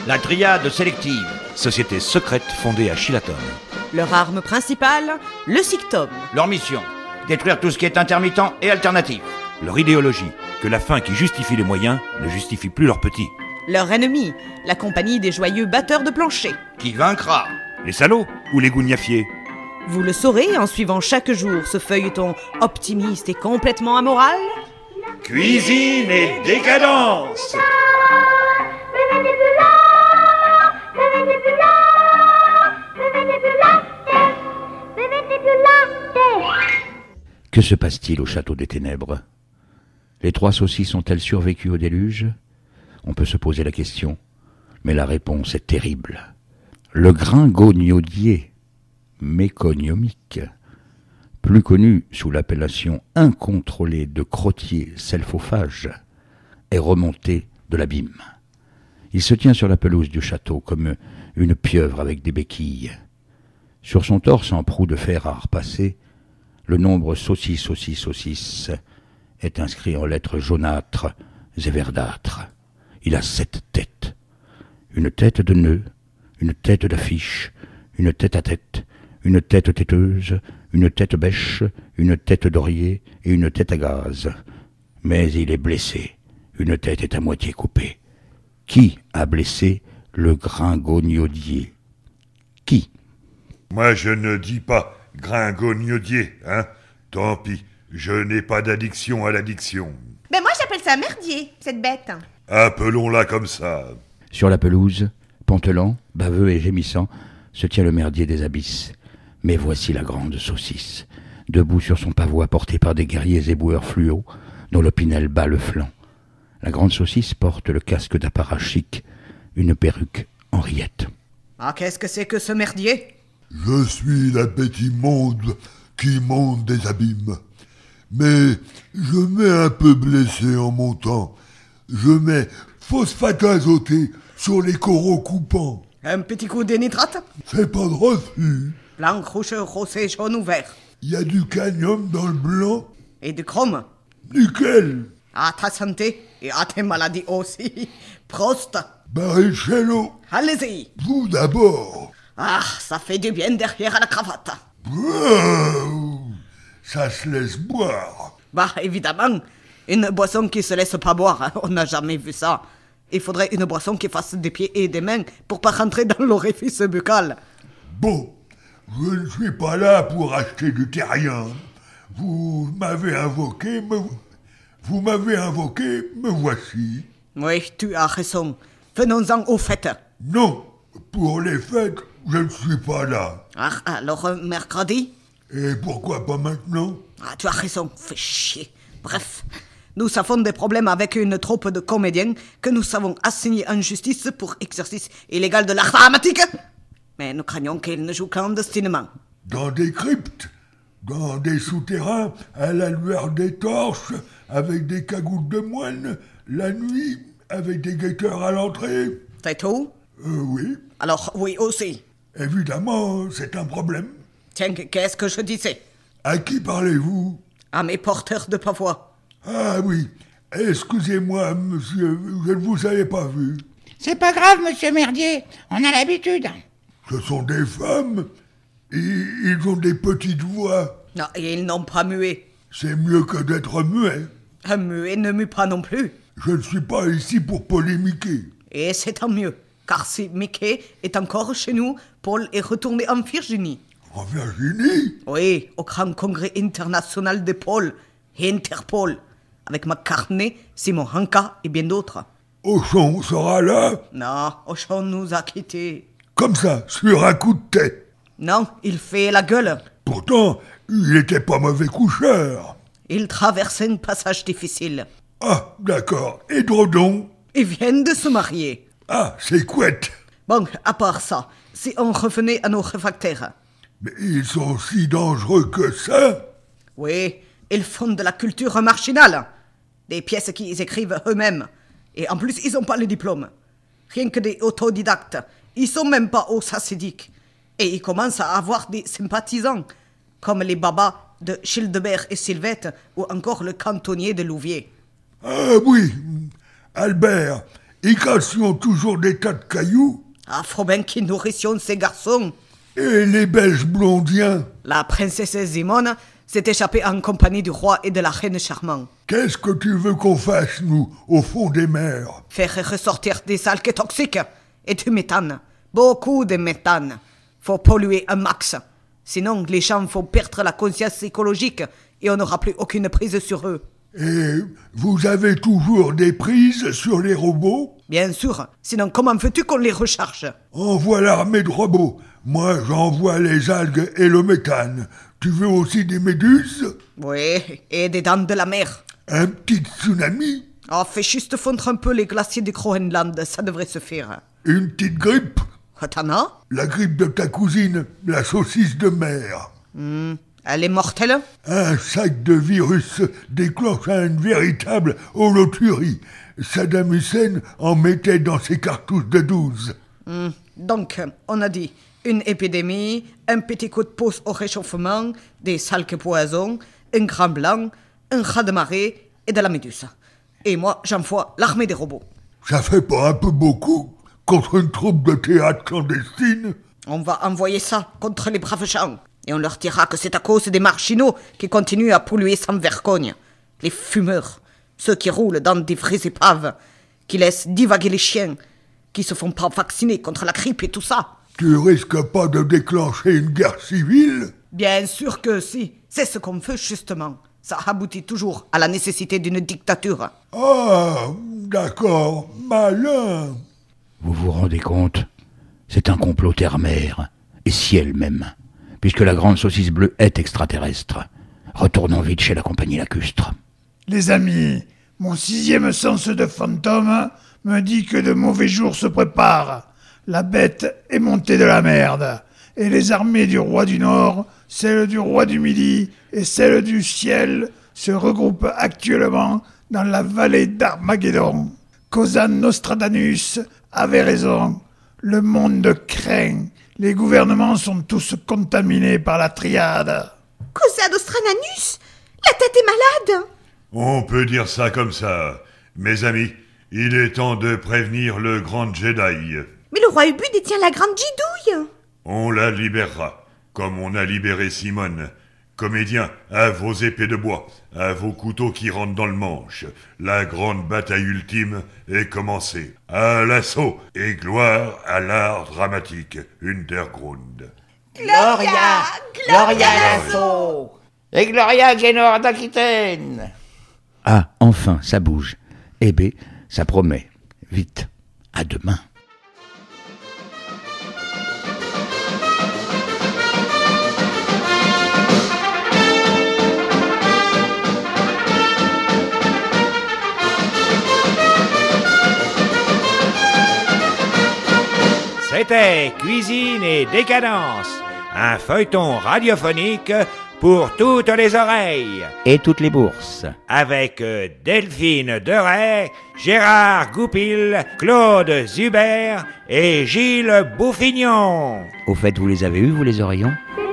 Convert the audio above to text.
La Dryade sélective. Société secrète fondée à Chilaton. Leur arme principale, le Sictom. Leur mission, détruire tout ce qui est intermittent et alternatif. Leur idéologie, que la fin qui justifie les moyens ne justifie plus leurs petits. Leur ennemi, la compagnie des joyeux batteurs de plancher. Qui vaincra? Les salauds ou les gougnafiers? Vous le saurez en suivant chaque jour ce feuilleton optimiste et complètement amoral. Cuisine et décadence. Que se passe-t-il au château des ténèbres? Les 3 saucisses ont-elles survécu au déluge? On peut se poser la question, mais la réponse est terrible. Le gringonodier méconiomique, plus connu sous l'appellation incontrôlée de crottier selfophage, est remonté de l'abîme. Il se tient sur la pelouse du château comme une pieuvre avec des béquilles. Sur son torse en proue de fer à repasser, le nombre saucisse est inscrit en lettres jaunâtres et verdâtres. Il a 7 têtes. Une tête de nœud, une tête d'affiche, une tête à tête, une tête têteuse, une tête bêche, une tête d'oreiller et une tête à gaz. Mais il est blessé. Une tête est à moitié coupée. Qui a blessé le gringonodier? Qui? Moi, je ne dis pas gringonodier, hein. Tant pis, je n'ai pas d'addiction à l'addiction. Ben moi j'appelle ça merdier, cette bête. Appelons-la comme ça. Sur la pelouse, pantelant, baveux et gémissant, se tient le merdier des abysses. Mais voici la grande saucisse, debout sur son pavois porté par des guerriers éboueurs fluo, dont l'opinel bat le flanc. La grande saucisse porte le casque d'apparat chic, une perruque Henriette. Ah, qu'est-ce que c'est que ce merdier? Je suis l'appétit monde qui monte des abîmes. Mais je m'ai un peu blessé en montant. Je mets phosphate azoté sur les coraux coupants. Un petit coup d'énitrate? C'est pas de refus. Blanc, rouge, rosé, jaune ou vert? Il y a du cadmium dans le blanc. Et du chrome? Nickel. À ta santé et à tes maladies aussi. Prost. Barrichello. Allez-y. Vous d'abord. Ah, ça fait du bien derrière la cravate. Wow. Ça se laisse boire. Bah, évidemment. Une boisson qui se laisse pas boire, hein. On n'a jamais vu ça. Il faudrait une boisson qui fasse des pieds et des mains pour pas rentrer dans l'orifice buccal. Bon, je ne suis pas là pour acheter du terrien. Vous m'avez invoqué, me voici. Oui, tu as raison. Venons-en aux fêtes. Non, pour les fêtes, je ne suis pas là. Ah, alors mercredi? Et pourquoi pas maintenant? Ah, tu as raison, fais chier. Bref, nous avons des problèmes avec une troupe de comédiens que nous avons assignés en justice pour exercice illégal de l'art dramatique. Mais nous craignons qu'ils ne jouent clandestinement. Dans des cryptes, dans des souterrains, à la lueur des torches, avec des cagoules de moine, la nuit, avec des guetteurs à l'entrée. C'est tout? Oui. Alors, oui aussi. Évidemment, c'est un problème. Tiens, qu'est-ce que je disais? À qui parlez-vous? À mes porteurs de pavois. Ah oui, excusez-moi, monsieur, je ne vous avais pas vu. C'est pas grave, monsieur Merdier, on a l'habitude. Ce sont des femmes, et ils ont des petites voix. Non, et ils n'ont pas mué. C'est mieux que d'être muet. Un muet ne mue pas non plus. Je ne suis pas ici pour polémiquer. Et c'est tant mieux, car si Mickey est encore chez nous, Paul est retourné en Virginie. En Virginie? Oui, au grand congrès international de Paul, Interpol, avec McCartney, Simon Hanka et bien d'autres. Auchon sera là? Non, Auchon nous a quittés. Comme ça, sur un coup de tête? Non, il fait la gueule. Pourtant, il n'était pas mauvais coucheur. Il traverse un passage difficile. Ah, d'accord. Et Drodon? Ils viennent de se marier. Ah, c'est couette. Bon, à part ça, si on revenait à nos réfractaires. Mais ils sont si dangereux que ça? Oui, ils font de la culture marginale. Des pièces qu'ils écrivent eux-mêmes. Et en plus, ils n'ont pas le diplôme. Rien que des autodidactes. Ils sont même pas au sacidique. Et ils commencent à avoir des sympathisants, comme les babas de Childebert et Sylvette, ou encore le cantonnier de Louviers. Ah oui, Albert. Ils cassions toujours des tas de cailloux. Ah, faut bien qu'ils nourrissions ces garçons. Et les Belges blondiens, La princesse Simone s'est échappée en compagnie du roi et de la reine charmante. qu'est-ce que tu veux qu'on fasse, nous, au fond des mers? Faire ressortir des algues toxiques et du méthane. Beaucoup de méthane. Faut polluer un max. Sinon, les gens vont perdre la conscience écologique et on n'aura plus aucune prise sur eux. Et vous avez toujours des prises sur les robots? Bien sûr. Sinon, comment veux-tu qu'on les recharge? Envoie l'armée de robots. Moi, j'envoie les algues et le méthane. Tu veux aussi des méduses? Oui, et des dents de la mer. Un petit tsunami? Oh, fais juste fondre un peu les glaciers du Groenland, ça devrait se faire. Une petite grippe? T'en as? La grippe de ta cousine, la saucisse de mer. Elle est mortelle? Un sac de virus déclencha une véritable holoturie. Saddam Hussein en mettait dans ses cartouches de 12. Donc, on a dit une épidémie, un petit coup de pouce au réchauffement, des algues poisons, un grand blanc, un raz de marée et de la méduse. Et moi, j'envoie l'armée des robots. Ça fait pas un peu beaucoup contre une troupe de théâtre clandestine? On va envoyer ça contre les braves gens. Et on leur dira que c'est à cause des marginaux qui continuent à polluer sans vergogne. Les fumeurs, ceux qui roulent dans des vraies épaves, qui laissent divaguer les chiens, qui se font pas vacciner contre la grippe et tout ça. Tu risques pas de déclencher une guerre civile? Bien sûr que si. C'est ce qu'on veut justement. Ça aboutit toujours à la nécessité d'une dictature. Ah, d'accord, malin. Vous vous rendez compte? C'est un complot terre-mer, et ciel même, puisque la grande saucisse bleue est extraterrestre. Retournons vite chez la compagnie lacustre. Les amis, mon 6e sens de fantôme me dit que de mauvais jours se préparent. La bête est montée de la merde, et les armées du roi du Nord, celles du roi du Midi et celles du ciel se regroupent actuellement dans la vallée d'Armageddon. Cosa Nostradamus avait raison. Le monde craint. Les gouvernements sont tous contaminés par la triade. Cosa Nostradamus? La tête est malade. On peut dire ça comme ça. Mes amis, il est temps de prévenir le grand Jedi. Mais le roi Ubu détient la grande gidouille. On la libérera, comme on a libéré Simone. Comédiens, à vos épées de bois, à vos couteaux qui rentrent dans le manche. La grande bataille ultime est commencée. À l'assaut et gloire à l'art dramatique, Underground. Gloria! Gloria Lasso! Et Gloria Gaynor d'Aquitaine! Ah, enfin, ça bouge. Eh ben, ça promet. Vite. À demain. C'était Cuisine et Décadence, un feuilleton radiophonique pour toutes les oreilles, Et toutes les bourses. avec Delphine Deray, Gérard Goupil, Claude Zuber et Gilles Bouffignon. Au fait, vous les avez eus, vous les oreillons?